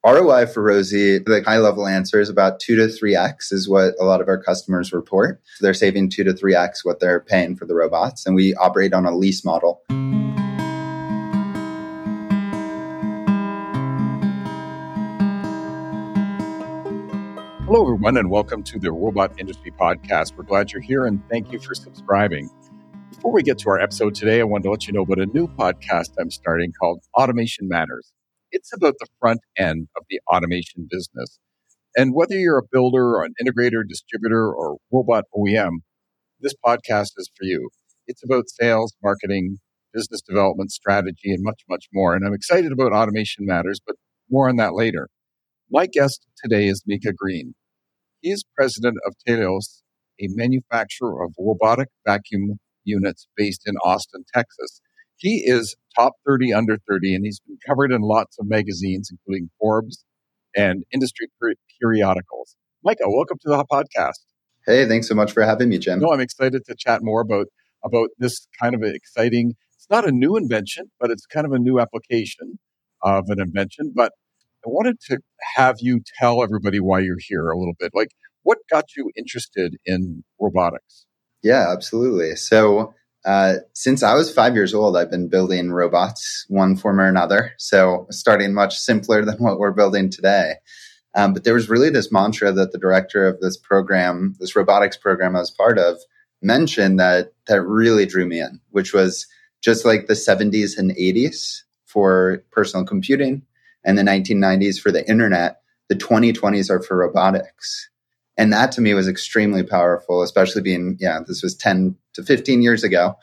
ROI for Rosie, the high level answer is about 2 to 3x is what a lot of our customers report. So they're saving 2 to 3x what they're paying for the robots. And we operate on a lease model. Hello, everyone, and welcome to the Robot Industry Podcast. We're glad you're here, and thank you for subscribing. Before we get to our episode today, I wanted to let you know about a new podcast I'm starting called Automation Matters. It's about the front end of the automation business. And whether you're a builder or an integrator, distributor, or robot OEM, this podcast is for you. It's about sales, marketing, business development, strategy, and much, much more. And I'm excited about Automation Matters, but more on that later. My guest today is Mika Green. He is president of Teleios, a manufacturer of robotic vacuum units based in Austin, Texas. He is top 30 under 30, and he's been covered in lots of magazines, including Forbes and industry periodicals. Mika, welcome to the podcast. Hey, thanks so much for having me, Jim. No, I'm excited to chat more about this kind of exciting, it's not a new invention, but it's kind of a new application of an invention. But I wanted to have you tell everybody why you're here a little bit. Like, what got you interested in robotics? Yeah, absolutely. So since I was 5 years old, I've been building robots, one form or another. So starting much simpler than what we're building today. But there was really this mantra that the director of this program, this robotics program I was part of, mentioned that really drew me in, which was just like the 70s and 80s for personal computing and the 1990s for the internet, the 2020s are for robotics. And that to me was extremely powerful, especially being, this was 10 to 15 years ago,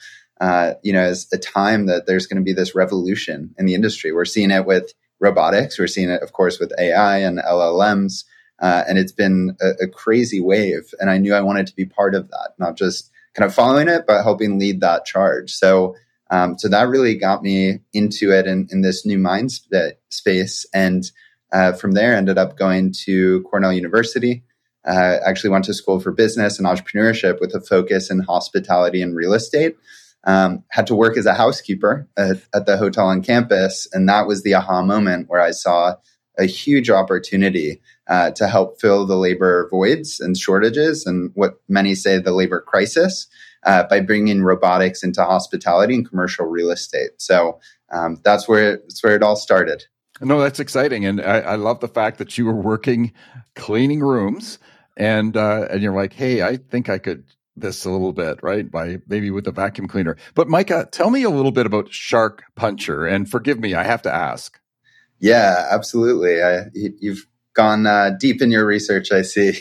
as a time that there's going to be this revolution in the industry. We're seeing it with robotics. We're seeing it, of course, with AI and LLMs. And it's been a crazy wave. And I knew I wanted to be part of that, not just kind of following it, but helping lead that charge. So that really got me into it in this new mind space. And from there, ended up going to Cornell University. Actually went to school for business and entrepreneurship with a focus in hospitality and real estate. Had to work as a housekeeper at the hotel on campus. And that was the aha moment where I saw a huge opportunity to help fill the labor voids and shortages and what many say the labor crisis by bringing robotics into hospitality and commercial real estate. So that's where it all started. No, that's exciting. And I love the fact that you were working cleaning rooms and you're like, hey, I think I could this a little bit, right? By maybe with a vacuum cleaner. But Mika, tell me a little bit about Shark Puncher. And forgive me, I have to ask. Yeah, absolutely. You've gone deep in your research, I see.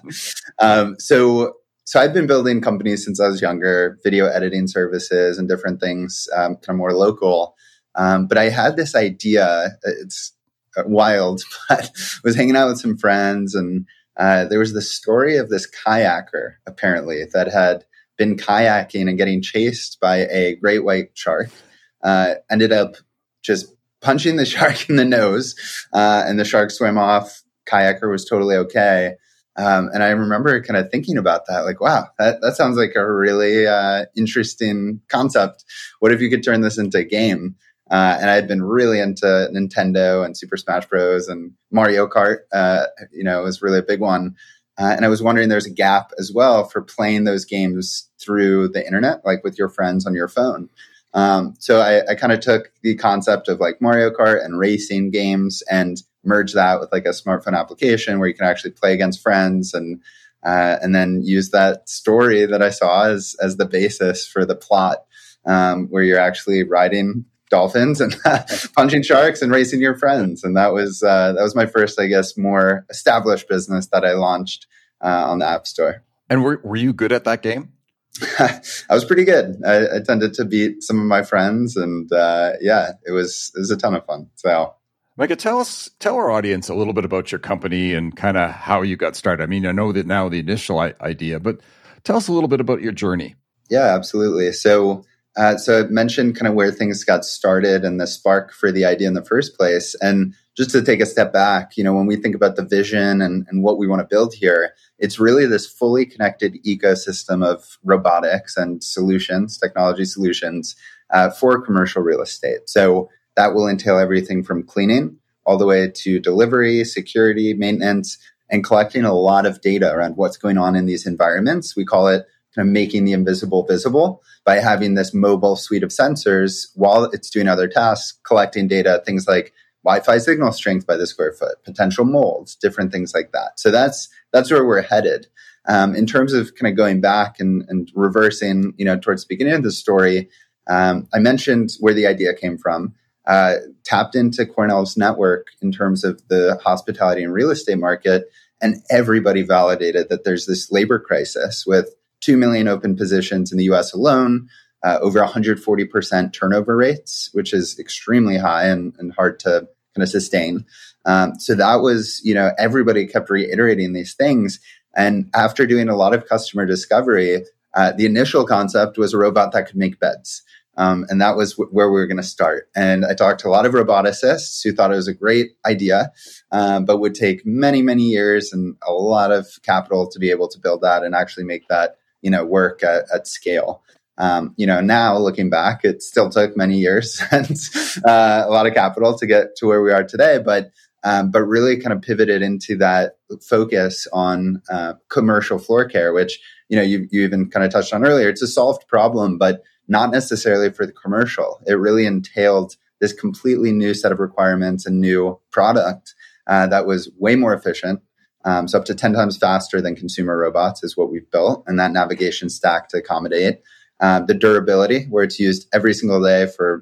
So I've been building companies since I was younger, video editing services and different things, kind of more local. But I had this idea, it's wild, but was hanging out with some friends and there was this story of this kayaker, apparently, that had been kayaking and getting chased by a great white shark, ended up just punching the shark in the nose, and the shark swam off. Kayaker was totally okay. And I remember kind of thinking about that, like, wow, that sounds like a really interesting concept. What if you could turn this into a game? And I had been really into Nintendo and Super Smash Bros. And Mario Kart, was really a big one. And I was wondering there's a gap as well for playing those games through the internet, like with your friends on your phone. So I kind of took the concept of like Mario Kart and racing games and merged that with like a smartphone application where you can actually play against friends and then use that story that I saw as the basis for the plot, where you're actually riding dolphins and punching sharks and racing your friends. And that was my first, I guess, more established business that I launched on the App Store. And were you good at that game? I was pretty good. I tended to beat some of my friends, and it was a ton of fun. So, Mika, tell our audience a little bit about your company and kind of how you got started. I mean, I know that now the initial idea, but tell us a little bit about your journey. Yeah, absolutely. So I mentioned kind of where things got started and the spark for the idea in the first place. And just to take a step back, when we think about the vision and what we want to build here, it's really this fully connected ecosystem of robotics and solutions, technology solutions for commercial real estate. So that will entail everything from cleaning all the way to delivery, security, maintenance, and collecting a lot of data around what's going on in these environments. We call it kind of making the invisible visible by having this mobile suite of sensors while it's doing other tasks, collecting data, things like Wi-Fi signal strength by the square foot, potential molds, different things like that. So that's where we're headed. In terms of kind of going back and reversing, towards the beginning of the story, I mentioned where the idea came from. Tapped into Cornell's network in terms of the hospitality and real estate market, and everybody validated that there's this labor crisis with 2 million open positions in the US alone, over 140% turnover rates, which is extremely high and hard to kind of sustain. So that was, everybody kept reiterating these things. And after doing a lot of customer discovery, the initial concept was a robot that could make beds. And that was where we were going to start. And I talked to a lot of roboticists who thought it was a great idea, but would take many, many years and a lot of capital to be able to build that and actually make that, work at scale. Now looking back, it still took many years and a lot of capital to get to where we are today, but really kind of pivoted into that focus on commercial floor care, which, you even kind of touched on earlier. It's a solved problem, but not necessarily for the commercial. It really entailed this completely new set of requirements and new product that was way more efficient. So up to 10 times faster than consumer robots is what we've built, and that navigation stack to accommodate. The durability, where it's used every single day for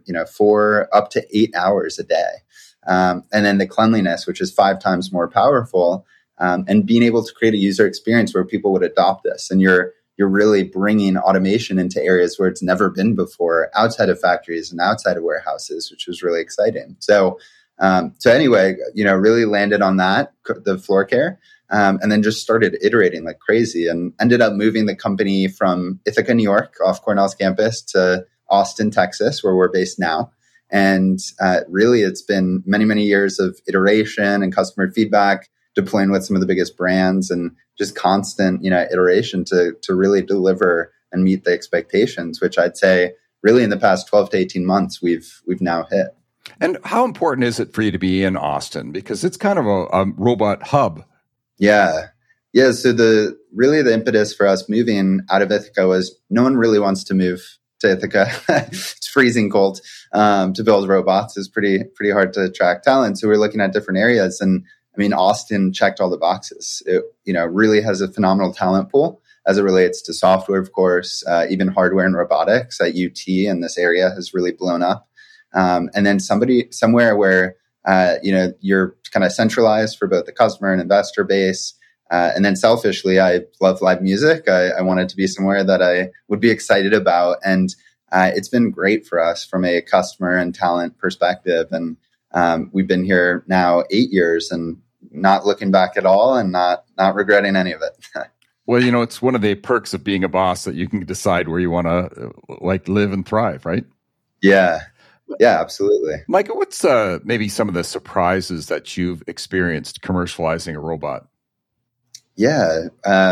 4 up to 8 hours a day. And then the cleanliness, which is 5 times more powerful, and being able to create a user experience where people would adopt this. And you're really bringing automation into areas where it's never been before, outside of factories and outside of warehouses, which was really exciting. So anyway, really landed on that, the floor care, and then just started iterating like crazy and ended up moving the company from Ithaca, New York, off Cornell's campus, to Austin, Texas, where we're based now. And really, it's been many, many years of iteration and customer feedback, deploying with some of the biggest brands, and just constant, iteration to really deliver and meet the expectations, which I'd say really in the past 12 to 18 months, we've now hit. And how important is it for you to be in Austin? Because it's kind of a robot hub. Yeah. So the impetus for us moving out of Ithaca was no one really wants to move to Ithaca. It's freezing cold. To build robots is pretty hard to attract talent. So we're looking at different areas, and Austin checked all the boxes. It, really has a phenomenal talent pool as it relates to software, of course, even hardware and robotics at UT, and this area has really blown up. And then somewhere where, you're kind of centralized for both the customer and investor base. And then selfishly, I love live music. I wanted to be somewhere that I would be excited about. And it's been great for us from a customer and talent perspective. And we've been here now 8 years and not looking back at all, and not regretting any of it. Well, it's one of the perks of being a boss that you can decide where you want to live and thrive, right? Yeah, absolutely. Micah, what's maybe some of the surprises that you've experienced commercializing a robot? Yeah,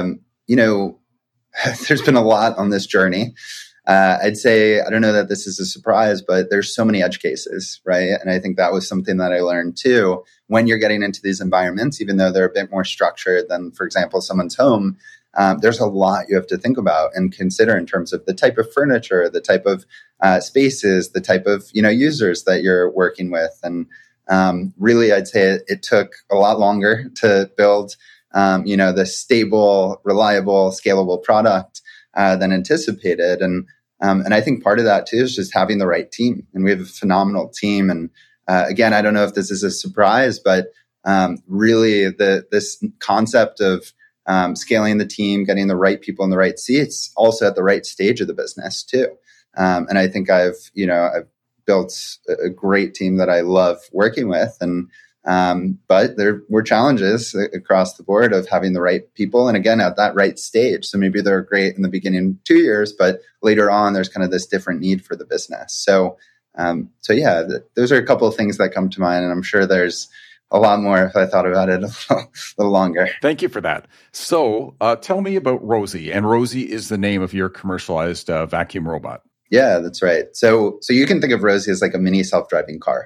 there's been a lot on this journey. I'd say, I don't know that this is a surprise, but there's so many edge cases, right? And I think that was something that I learned too. When you're getting into these environments, even though they're a bit more structured than, for example, someone's home, there's a lot you have to think about and consider in terms of the type of furniture, the type of spaces, the type of users that you're working with. And really, I'd say it took a lot longer to build the stable, reliable, scalable product than anticipated. And I think part of that too is just having the right team. And we have a phenomenal team. And again, I don't know if this is a surprise, but really this concept of scaling the team, getting the right people in the right seats, also at the right stage of the business too. And I think I've built a great team that I love working with. And but there were challenges across the board of having the right people, and again at that right stage. So maybe they're great in the beginning 2 years, but later on there's kind of this different need for the business. So yeah, those are a couple of things that come to mind, and I'm sure there's a lot more if I thought about it a little longer. Thank you for that. So tell me about Rosie, and Rosie is the name of your commercialized vacuum robot. Yeah, that's right. So you can think of Rosie as like a mini self-driving car.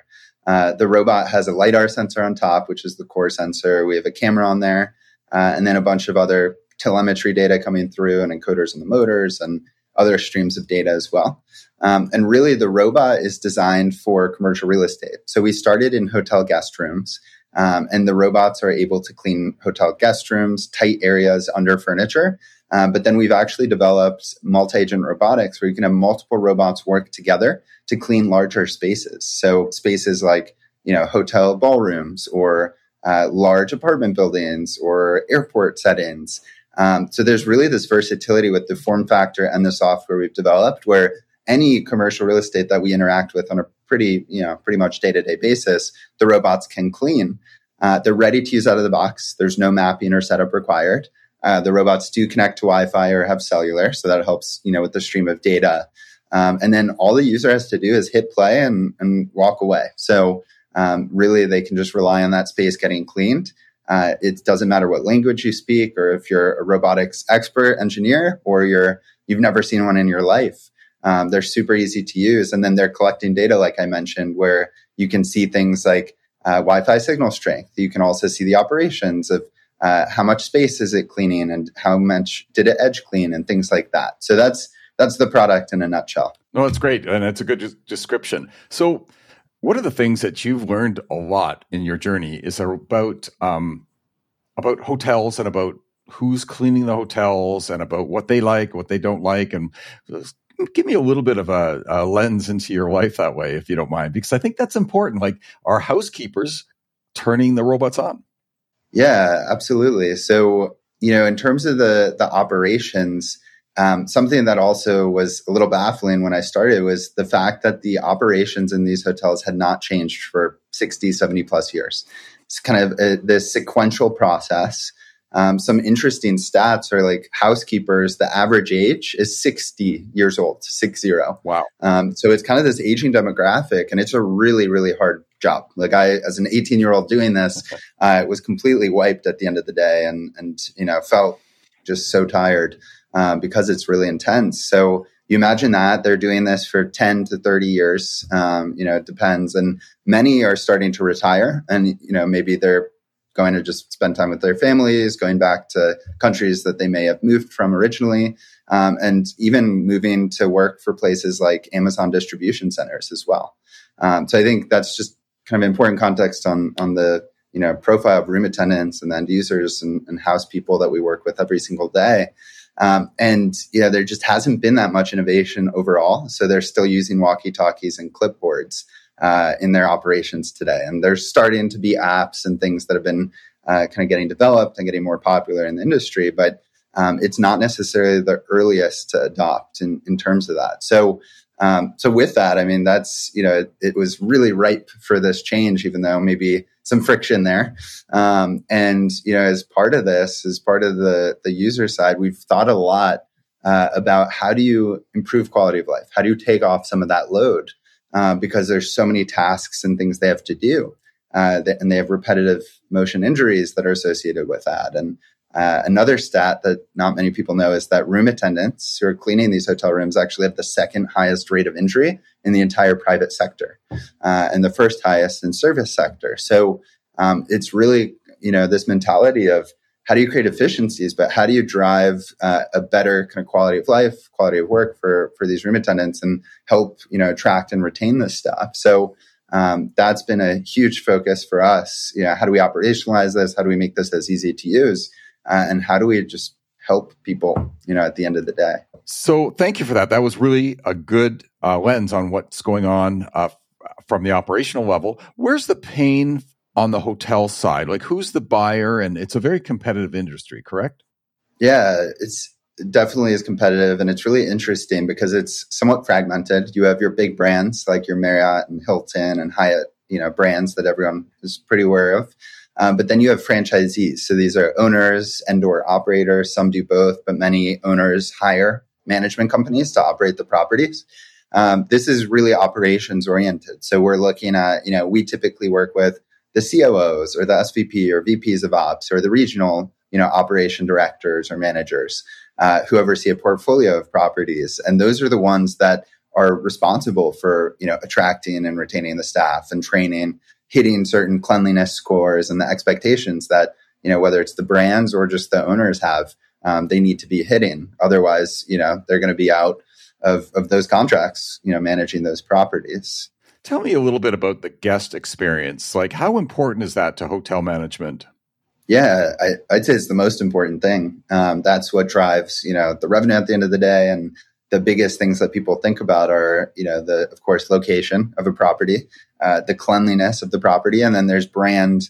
The robot has a LiDAR sensor on top, which is the core sensor. We have a camera on there, and then a bunch of other telemetry data coming through and encoders in the motors and other streams of data as well. And really, the robot is designed for commercial real estate. So we started in hotel guest rooms, and the robots are able to clean hotel guest rooms, tight areas under furniture. But then we've actually developed multi-agent robotics where you can have multiple robots work together to clean larger spaces. So spaces like, hotel ballrooms or large apartment buildings or airport settings. So there's really this versatility with the form factor and the software we've developed where any commercial real estate that we interact with on a pretty much day-to-day basis, the robots can clean. They're ready to use out of the box. There's no mapping or setup required. The robots do connect to Wi-Fi or have cellular, so that helps, with the stream of data. And then all the user has to do is hit play and walk away. So really, they can just rely on that space getting cleaned. It doesn't matter what language you speak, or if you're a robotics expert engineer, or you've never seen one in your life. They're super easy to use, and then they're collecting data, like I mentioned, where you can see things like Wi-Fi signal strength. You can also see the operations of how much space is it cleaning and how much did it edge clean and things like that. So that's the product in a nutshell. No, it's great. And it's a good description. So one of the things that you've learned a lot in your journey is about hotels and about who's cleaning the hotels and about what they like, what they don't like. And give me a little bit of a lens into your life that way, if you don't mind, because I think that's important. Like, are housekeepers turning the robots on? Yeah, absolutely. So, in terms of the operations, something that also was a little baffling when I started was the fact that the operations in these hotels had not changed for 60, 70 plus years. It's kind of this sequential process. Some interesting stats are like housekeepers, the average age is 60 years old, 60. Wow. So it's kind of this aging demographic, and it's a really, really hard job. Like as an 18-year-old doing this, was completely wiped at the end of the day and felt just so tired because it's really intense. So you imagine that they're doing this for 10 to 30 years. It depends. And many are starting to retire, and, maybe they're going to just spend time with their families, going back to countries that they may have moved from originally, and even moving to work for places like Amazon distribution centers as well. So I think that's just kind of important context on the profile of room attendants and end users and house people that we work with every single day. There just hasn't been that much innovation overall. So they're still using walkie-talkies and clipboards in their operations today. And there's starting to be apps and things that have been kind of getting developed and getting more popular in the industry, but it's not necessarily the earliest to adopt in terms of that. So with that, I mean, that's, it was really ripe for this change, even though maybe some friction there. As part of this, as part of the user side, we've thought a lot about how do you improve quality of life? How do you take off some of that load? Because there's so many tasks and things they have to do. And they have repetitive motion injuries that are associated with that. And another stat that not many people know is that room attendants who are cleaning these hotel rooms actually have the second highest rate of injury in the entire private sector, and the first highest in service sector. So it's really, this mentality of how do you create efficiencies, but how do you drive a better kind of quality of life, quality of work for these room attendants and help, attract and retain this stuff. So that's been a huge focus for us. How do we operationalize this? How do we make this as easy to use? And how do we just help people, at the end of the day? So thank you for that. That was really a good lens on what's going on from the operational level. Where's the pain on the hotel side? Like, who's the buyer? And it's a very competitive industry, correct? Yeah, it's definitely is competitive. And it's really interesting because it's somewhat fragmented. You have your big brands like your Marriott and Hilton and Hyatt, brands that everyone is pretty aware of. But then you have franchisees. So these are owners and/or operators. Some do both, but many owners hire management companies to operate the properties. This is really operations oriented. So we're looking at, we typically work with the COOs or the SVP or VPs of ops or the regional, operation directors or managers who oversee a portfolio of properties. And those are the ones that are responsible for, attracting and retaining the staff and training, hitting certain cleanliness scores and the expectations that, whether it's the brands or just the owners have, they need to be hitting. Otherwise, they're going to be out of those contracts, managing those properties. Tell me a little bit about the guest experience. Like, how important is that to hotel management? Yeah, I'd say it's the most important thing. That's what drives, the revenue at the end of the day. And the biggest things that people think about are, of course, location of a property, the cleanliness of the property, and then there's brand,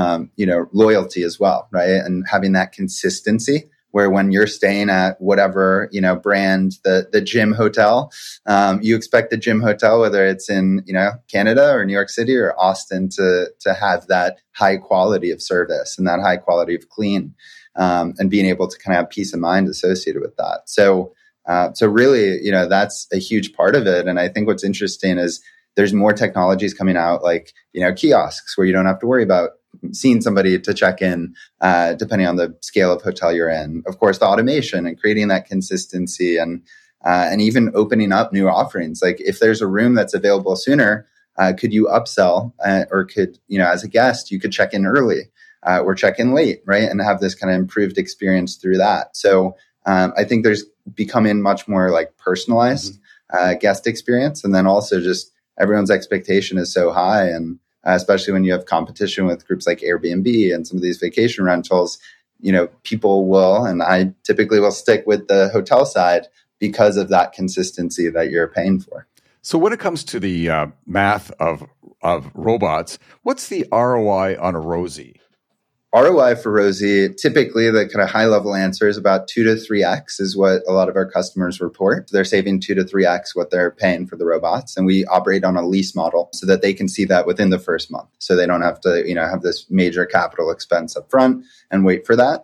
loyalty as well, right? And having that consistency where when you're staying at whatever, brand, the Gym Hotel, you expect the Gym Hotel, whether it's in, Canada or New York City or Austin, to have that high quality of service and that high quality of clean, and being able to kind of have peace of mind associated with that. So really, that's a huge part of it. And I think what's interesting is there's more technologies coming out, like, kiosks where you don't have to worry about seeing somebody to check in, depending on the scale of hotel you're in. Of course, the automation and creating that consistency, and even opening up new offerings. Like if there's a room that's available sooner, could you upsell, or could, as a guest, you could check in early, or check in late, right? And have this kind of improved experience through that. So I think there's becoming much more like personalized guest experience. And then also just everyone's expectation is so high. And especially when you have competition with groups like Airbnb and some of these vacation rentals, people will, and I typically will stick with the hotel side because of that consistency that you're paying for. So when it comes to the math of robots, what's the ROI on a Rosie? ROI for Rosie, typically the kind of high level answer is about 2 to 3x is what a lot of our customers report. They're saving 2 to 3x what they're paying for the robots. And we operate on a lease model so that they can see that within the first month. So they don't have to, have this major capital expense up front and wait for that.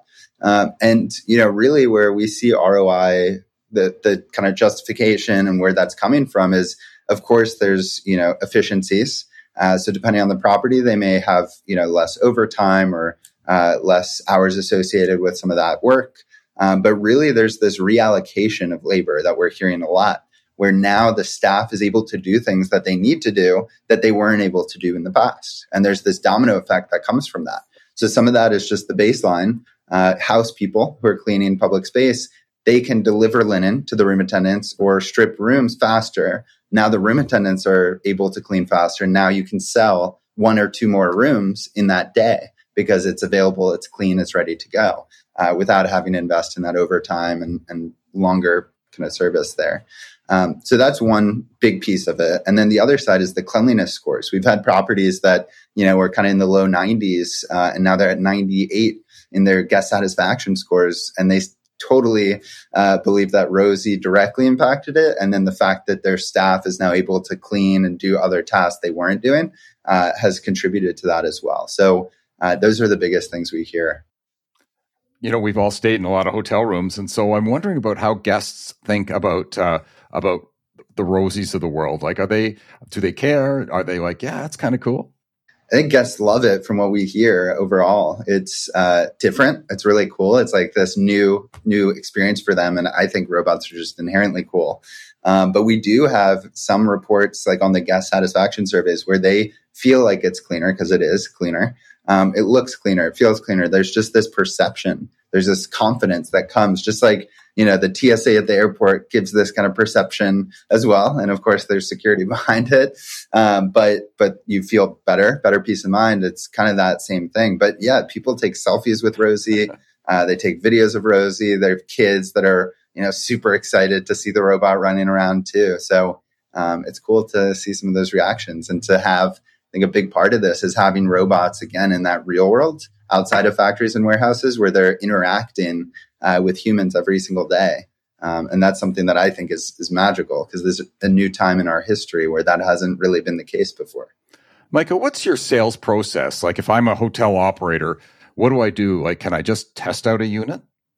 And really where we see ROI, the kind of justification and where that's coming from is, of course, there's, efficiencies. So depending on the property, they may have, less overtime or less hours associated with some of that work. But really, there's this reallocation of labor that we're hearing a lot, where now the staff is able to do things that they need to do that they weren't able to do in the past. And there's this domino effect that comes from that. So some of that is just the baseline. House people who are cleaning public space, they can deliver linen to the room attendants or strip rooms faster. Now the room attendants are able to clean faster. Now you can sell 1 or 2 more rooms in that day because it's available, it's clean, it's ready to go, without having to invest in that overtime and longer kind of service there. So that's one big piece of it. And then the other side is the cleanliness scores. We've had properties that, were kind of in the low 90s, and now they're at 98 in their guest satisfaction scores. And they totally believe that Rosie directly impacted it. And then the fact that their staff is now able to clean and do other tasks they weren't doing has contributed to that as well. So those are the biggest things we hear. We've all stayed in a lot of hotel rooms. And so I'm wondering about how guests think about the Rosies of the world. Like, do they care? Are they like, yeah, that's kind of cool? I think guests love it from what we hear overall. It's different. It's really cool. It's like this new experience for them. And I think robots are just inherently cool. But we do have some reports like on the guest satisfaction surveys where they feel like it's cleaner because it is cleaner. It looks cleaner. It feels cleaner. There's just this perception. There's this confidence that comes just like, the TSA at the airport gives this kind of perception as well. And of course, there's security behind it. But you feel better peace of mind. It's kind of that same thing. But yeah, people take selfies with Rosie. They take videos of Rosie. They have kids that are, super excited to see the robot running around too. So it's cool to see some of those reactions and to have, I think a big part of this is having robots again in that real world outside of factories and warehouses where they're interacting with humans every single day. And that's something that I think is magical because there's a new time in our history where that hasn't really been the case before. Micah, what's your sales process? Like if I'm a hotel operator, what do I do? Like, can I just test out a unit?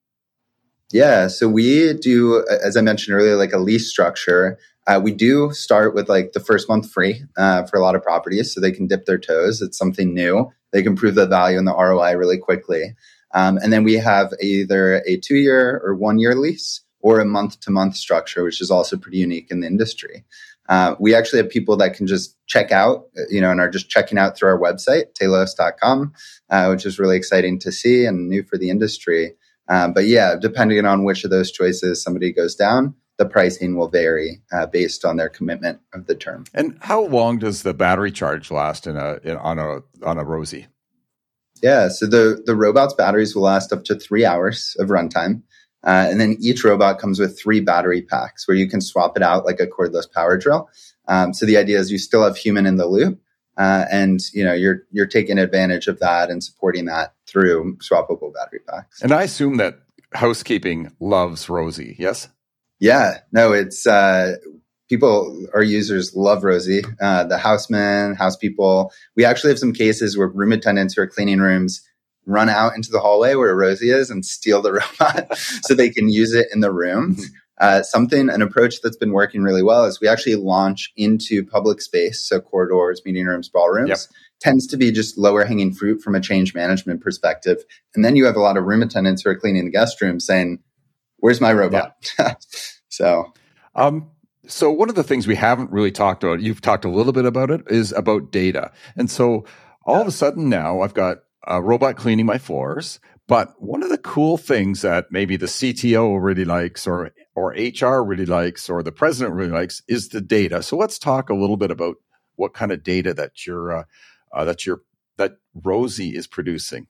Yeah. So we do, as I mentioned earlier, like a lease structure. We do start with like the first month free for a lot of properties so they can dip their toes. It's something new. They can prove the value and the ROI really quickly. And then we have either a 2-year or 1-year lease or a month-to-month structure, which is also pretty unique in the industry. We actually have people that can just check out, and are just checking out through our website, telos.com, which is really exciting to see and new for the industry. But yeah, depending on which of those choices somebody goes down, the pricing will vary based on their commitment of the term. And how long does the battery charge last on a Rosie? Yeah, so the robot's batteries will last up to 3 hours of runtime. And then each robot comes with 3 battery packs where you can swap it out like a cordless power drill. So the idea is you still have human in the loop, and you're taking advantage of that and supporting that through swappable battery packs. And I assume that housekeeping loves Rosie, yes? Yeah, no, it's our users love Rosie. The housemen, house people. We actually have some cases where room attendants who are cleaning rooms run out into the hallway where Rosie is and steal the robot so they can use it in the rooms. An approach that's been working really well is we actually launch into public space, so corridors, meeting rooms, ballrooms. Yep. Tends to be just lower hanging fruit from a change management perspective. And then you have a lot of room attendants who are cleaning the guest room saying, "Where's my robot?" Yeah. So one of the things we haven't really talked about, you've talked a little bit about it, is about data. And so all of a sudden now I've got a robot cleaning my floors. But one of the cool things that maybe the CTO really likes or HR really likes or the president really likes is the data. So let's talk a little bit about what kind of data that Rosie is producing.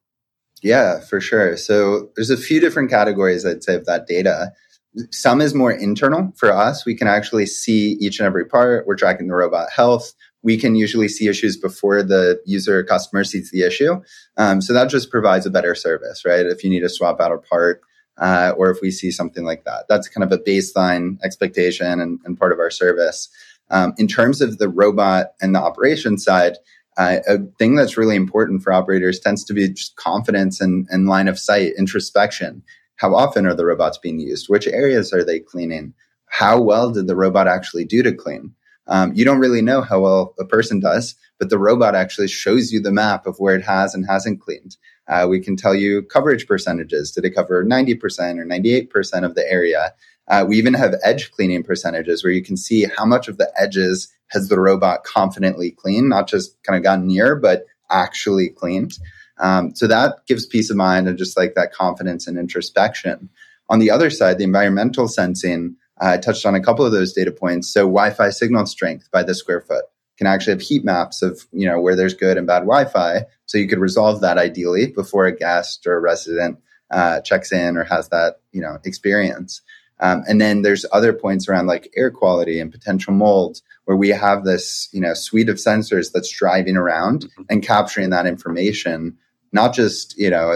Yeah, for sure. So there's a few different categories, I'd say, of that data. Some is more internal for us. We can actually see each and every part. We're tracking the robot health. We can usually see issues before the user or customer sees the issue. So that just provides a better service, right? If you need to swap out a part, or if we see something like that, that's kind of a baseline expectation and part of our service. In terms of the robot and the operation side, a thing that's really important for operators tends to be just confidence and line of sight, introspection. How often are the robots being used? Which areas are they cleaning? How well did the robot actually do to clean? You don't really know how well a person does, but the robot actually shows you the map of where it has and hasn't cleaned. We can tell you coverage percentages. Did it cover 90% or 98% of the area? We even have edge cleaning percentages where you can see how much of the edges has the robot confidently cleaned, not just kind of gotten near, but actually cleaned. So that gives peace of mind and just like that confidence and introspection. On the other side, the environmental sensing, I touched on a couple of those data points. So Wi-Fi signal strength by the square foot can actually have heat maps of, where there's good and bad Wi-Fi. So you could resolve that ideally before a guest or a resident checks in or has that, experience. And then there's other points around like air quality and potential mold where we have this, suite of sensors that's driving around and capturing that information, not just,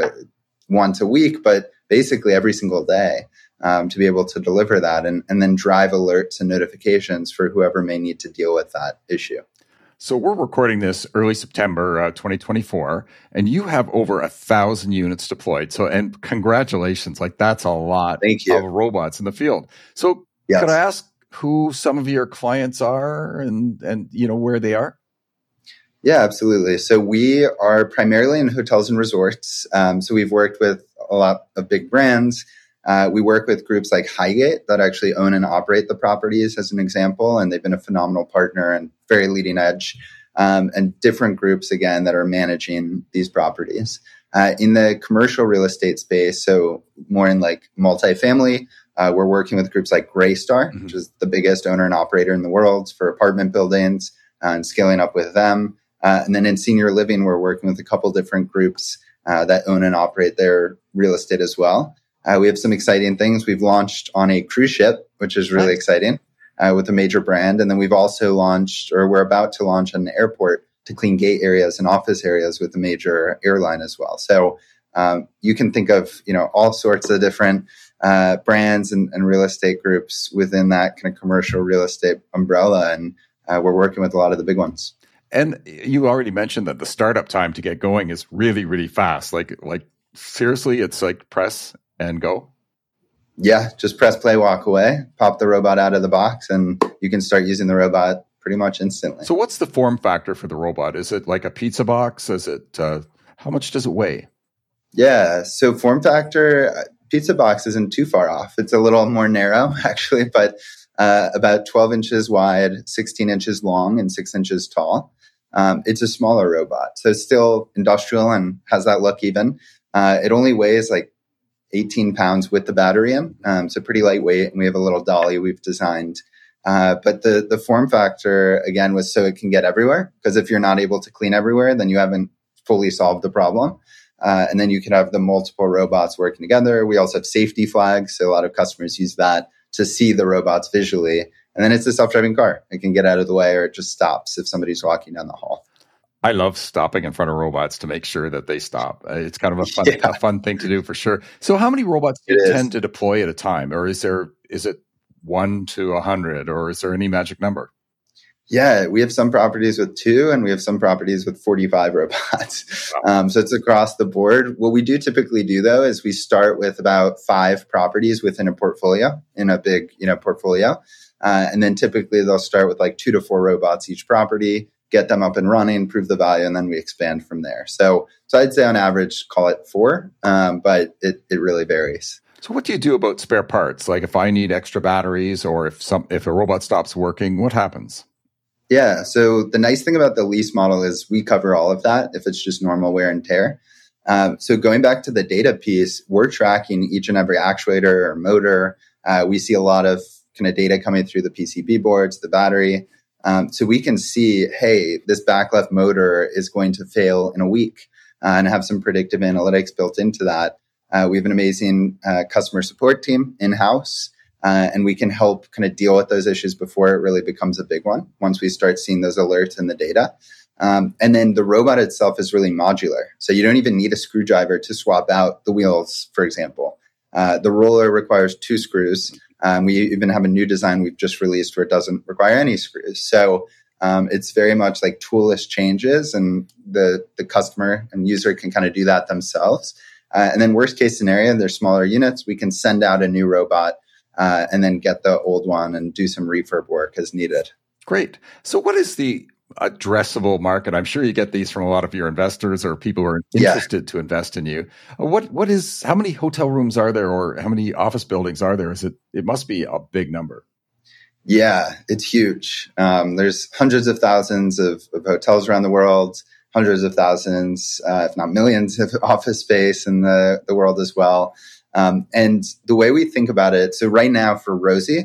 once a week, but basically every single day. To be able to deliver that and then drive alerts and notifications for whoever may need to deal with that issue. So we're recording this early September 2024, and you have over 1,000 units deployed. So, and congratulations, like that's a lot of robots in the field. So Could I ask who some of your clients are and where they are? Yeah, absolutely. So we are primarily in hotels and resorts. So we've worked with a lot of big brands. We work with groups like Highgate that actually own and operate the properties as an example, and they've been a phenomenal partner and very leading edge, and different groups, again, that are managing these properties. In the commercial real estate space, so more in like multifamily, we're working with groups like Greystar, which is the biggest owner and operator in the world for apartment buildings, and scaling up with them. And then in senior living, we're working with a couple different groups that own and operate their real estate as well. We have some exciting things. We've launched on a cruise ship, which is really exciting, with a major brand. And then we've also launched, or we're about to launch an airport to clean gate areas and office areas with a major airline as well. So you can think of, all sorts of different brands and real estate groups within that kind of commercial real estate umbrella. And we're working with a lot of the big ones. And you already mentioned that the startup time to get going is really, really fast. Like seriously, it's like press and go? Yeah, just press play, walk away, pop the robot out of the box, and you can start using the robot pretty much instantly. So what's the form factor for the robot? Is it like a pizza box? Is it how much does it weigh? Yeah, so form factor, pizza box isn't too far off. It's a little more narrow, actually, but about 12 inches wide, 16 inches long, and 6 inches tall. It's a smaller robot. So it's still industrial and has that look even. It only weighs like 18 pounds with the battery in. So pretty lightweight. And we have a little dolly we've designed. But the form factor, again, was so it can get everywhere. Because if you're not able to clean everywhere, then you haven't fully solved the problem. And then you can have the multiple robots working together. We also have safety flags. So a lot of customers use that to see the robots visually. And then it's a self-driving car. It can get out of the way or it just stops if somebody's walking down the hall. I love stopping in front of robots to make sure that they stop. It's kind of a fun thing to do for sure. So how many robots do you tend to deploy at a time? Or is it 1 to 100 or is there any magic number? Yeah, we have some properties with 2 and we have some properties with 45 robots. Wow. So it's across the board. What we do typically do though, is we start with about 5 properties within a portfolio, in a big, portfolio. And then typically they'll start with like 2 to 4 robots each property, get them up and running, prove the value, and then we expand from there. So I'd say on average, call it 4, but it really varies. So what do you do about spare parts? Like if I need extra batteries or if a robot stops working, what happens? Yeah. So the nice thing about the lease model is we cover all of that if it's just normal wear and tear. So going back to the data piece, we're tracking each and every actuator or motor. We see a lot of kind of data coming through the PCB boards, the battery. So we can see, hey, this back left motor is going to fail in a week and have some predictive analytics built into that. We have an amazing customer support team in-house. And we can help kind of deal with those issues before it really becomes a big one, once we start seeing those alerts in the data. And then the robot itself is really modular. So you don't even need a screwdriver to swap out the wheels, for example. The roller requires 2 screws. We even have a new design we've just released where it doesn't require any screws. So it's very much like toolless changes, and the customer and user can kind of do that themselves. And then worst case scenario, they're smaller units. We can send out a new robot and then get the old one and do some refurb work as needed. Great. So what is the addressable market? I'm sure you get these from a lot of your investors or people who are interested to invest in you. How many hotel rooms are there or how many office buildings are there? It must be a big number. Yeah, it's huge. There's hundreds of thousands of hotels around the world, hundreds of thousands, if not millions of office space in the world as well. And the way we think about it, so right now for Rosie,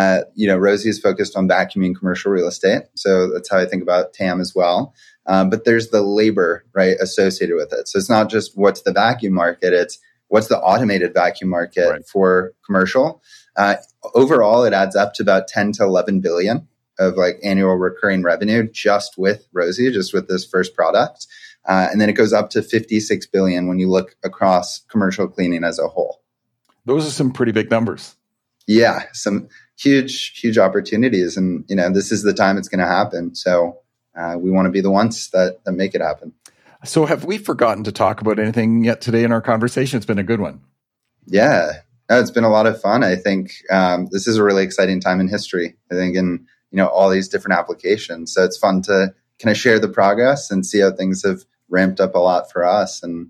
Rosie is focused on vacuuming commercial real estate. So that's how I think about TAM as well. But there's the labor, right, associated with it. So it's not just what's the vacuum market, it's what's the automated vacuum market for commercial. Overall, it adds up to about 10 to 11 billion of like annual recurring revenue just with Rosie, just with this first product. And then it goes up to 56 billion when you look across commercial cleaning as a whole. Those are some pretty big numbers. Yeah, some huge opportunities. And, this is the time it's going to happen. So we want to be the ones that make it happen. So have we forgotten to talk about anything yet today in our conversation? It's been a good one. Yeah, it's been a lot of fun. I think this is a really exciting time in history, I think, in, all these different applications. So it's fun to kind of share the progress and see how things have ramped up a lot for us. And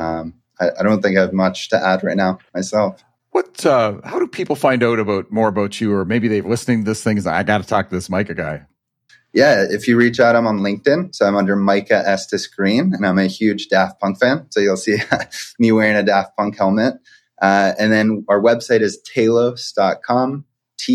I don't think I have much to add right now myself. How do people find out more about you, or maybe they've listening to this thing and I got to talk to this Micah guy? Yeah, if you reach out, I'm on LinkedIn. So I'm under Micah Estes Green, and I'm a huge Daft Punk fan. So you'll see me wearing a Daft Punk helmet. And then our website is tailos.com,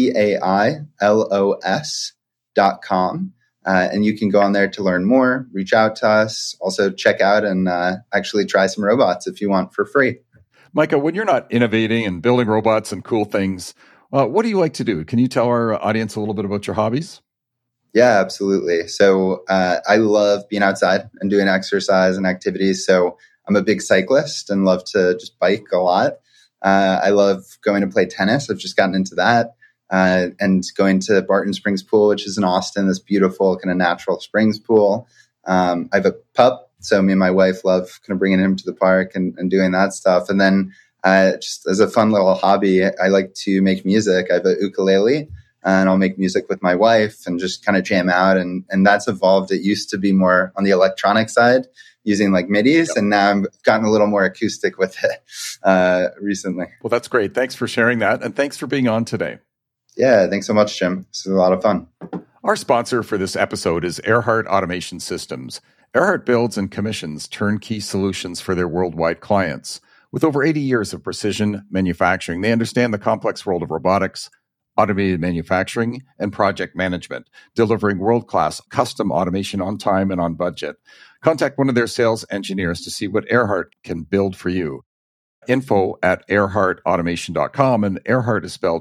TAILOS.com. And you can go on there to learn more, reach out to us, also check out and actually try some robots if you want for free. Micah, when you're not innovating and building robots and cool things, what do you like to do? Can you tell our audience a little bit about your hobbies? Yeah, absolutely. So I love being outside and doing exercise and activities. So I'm a big cyclist and love to just bike a lot. I love going to play tennis. I've just gotten into that. And going to Barton Springs Pool, which is in Austin, this beautiful kind of natural springs pool. I have a pup. So me and my wife love kind of bringing him to the park and doing that stuff. And then just as a fun little hobby, I like to make music. I have a ukulele and I'll make music with my wife and just kind of jam out. And that's evolved. It used to be more on the electronic side, using like MIDIs, and now I've gotten a little more acoustic with it recently. Well, that's great. Thanks for sharing that, and thanks for being on today. Yeah, thanks so much, Jim. This is a lot of fun. Our sponsor for this episode is Erhardt Automation Systems. Erhardt builds and commissions turnkey solutions for their worldwide clients. With over 80 years of precision manufacturing, they understand the complex world of robotics, automated manufacturing, and project management, delivering world-class custom automation on time and on budget. Contact one of their sales engineers to see what Erhardt can build for you. info@erhardtautomation.com, and Erhardt is spelled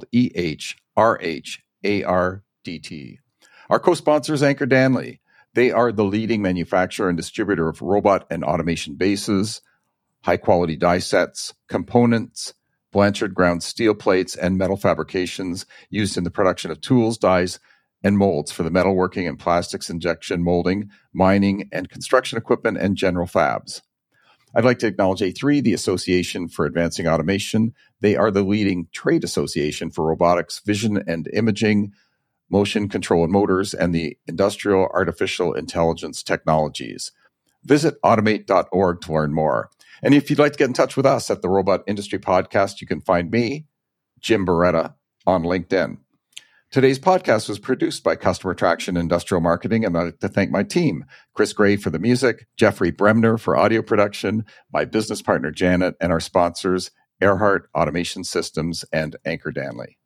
EHRHARDT. Our co-sponsor is Anker Danley. They are the leading manufacturer and distributor of robot and automation bases, high-quality die sets, components, Blanchard ground steel plates, and metal fabrications used in the production of tools, dies, and molds for the metalworking and plastics injection molding, mining, and construction equipment, and general fabs. I'd like to acknowledge A3, the Association for Advancing Automation. They are the leading trade association for robotics, vision and imaging, motion control and motors, and the industrial artificial intelligence technologies. Visit automate.org to learn more. And if you'd like to get in touch with us at the Robot Industry Podcast, you can find me, Jim Beretta, on LinkedIn. Today's podcast was produced by Customer Traction Industrial Marketing, and I'd like to thank my team, Chris Gray for the music, Jeffrey Bremner for audio production, my business partner Janet, and our sponsors, Erhardt Automation Systems and Anker Danley.